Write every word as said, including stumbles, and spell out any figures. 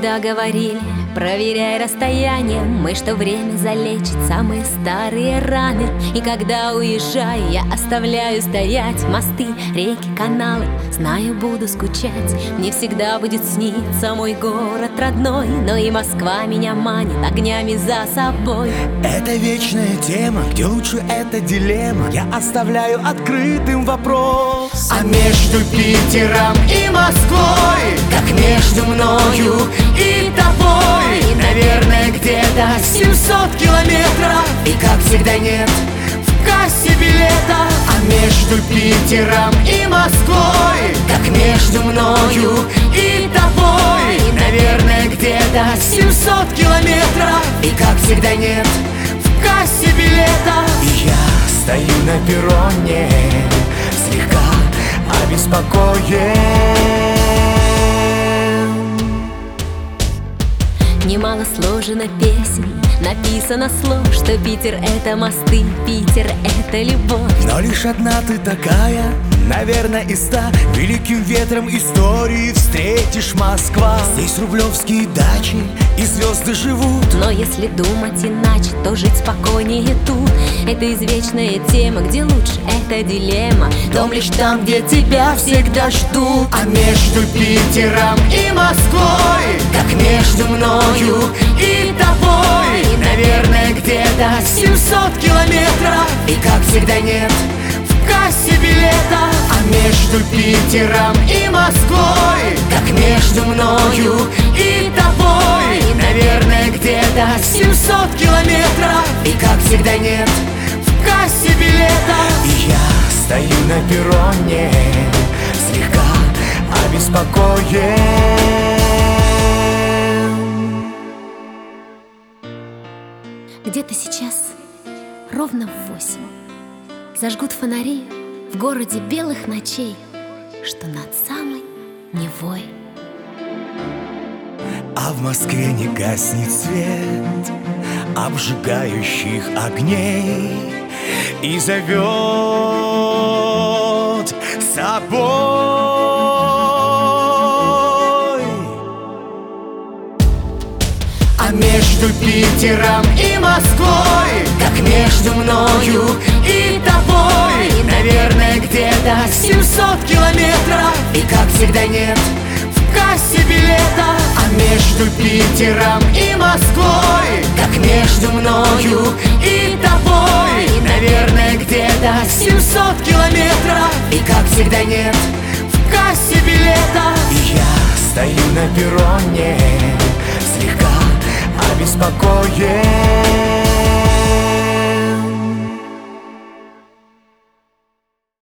всегда говорили: проверяй расстояние, мы, что время залечит самые старые раны. И когда уезжаю, я оставляю стоять мосты, реки, каналы. Знаю, буду скучать, мне всегда будет сниться мой город родной, но и Москва меня манит огнями за собой. Это вечная тема, где лучше эта дилемма. Я оставляю открытым вопрос. А между Питером и Москвой, как между мною и тобой, наверное, где-то семьсот километров. И как всегда нет в кассе билета. А между Питером и Москвой, как между мною и тобой, наверное, где-то семьсот километров. И как всегда нет в кассе билета. И я стою на перроне, слегка обеспокоен. Немало сложено песен, написано слов, что Питер — это мосты, Питер — это любовь. Но лишь одна ты такая, наверное, из ста. Великим ветром истории встретишь Москва. Здесь рублевские дачи и звезды живут. Но если думать иначе, то жить спокойнее тут. Это извечная тема, где лучше эта дилемма. Дом лишь там, где тебя всегда ждут. А между Питером и Москвой, как между мною и тобой, наверное, где-то семьсот километров. И как всегда нет в кассе билета. А между Питером и Москвой, как между мною и тобой, наверное, где-то семьсот километров. И как всегда нет в кассе билета. И я стою на перроне, слегка обеспокоен. Где-то сейчас ровно в восемь зажгут фонари в городе белых ночей, что над самой Невой. А в Москве не гаснет свет обжигающих огней и зовет с собой. А между Питером и Москвой, как между мною и тобой, наверное, где-то семьсот километров. И как всегда нет в кассе билета. А между Питером и Москвой, как между мною и тобой, наверное, где-то семьсот километров. И как всегда нет в кассе билета. И я стою на перроне, слегка обеспокоен.